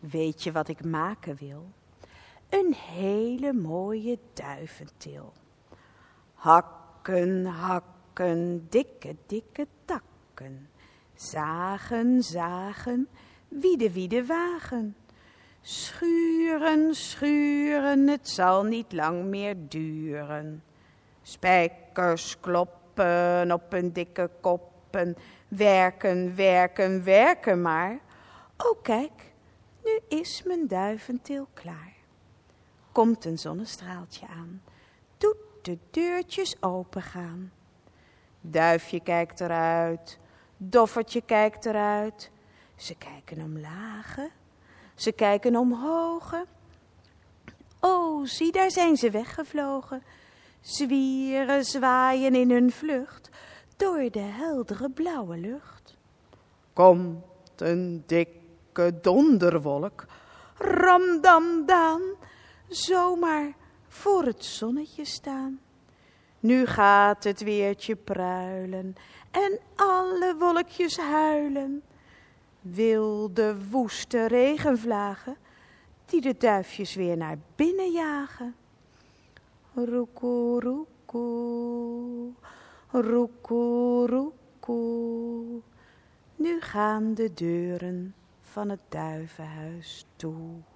Weet je wat ik maken wil? Een hele mooie duiventil. Hakken, hakken, dikke, dikke takken. Zagen, zagen, wiede, wiede wagen. Schuren, schuren, het zal niet lang meer duren. Spijkers kloppen op een dikke koppen. Werken, werken, werken maar. Oh kijk, nu is mijn duiventil klaar. Komt een zonnestraaltje aan. Doet de deurtjes opengaan. Duifje kijkt eruit. Doffertje kijkt eruit. Ze kijken omlaag. Ze kijken omhoog. Oh, zie, daar zijn ze weggevlogen. Zwieren, zwaaien in hun vlucht door de heldere blauwe lucht. Komt een dikke donderwolk, ramdamdaan, zomaar voor het zonnetje staan. Nu gaat het weertje pruilen en alle wolkjes huilen. Wilde, woeste regenvlagen die de duifjes weer naar binnen jagen. Roekoe, roekoe, roekoe, roekoe. Nu gaan de deuren van het duivenhuis toe.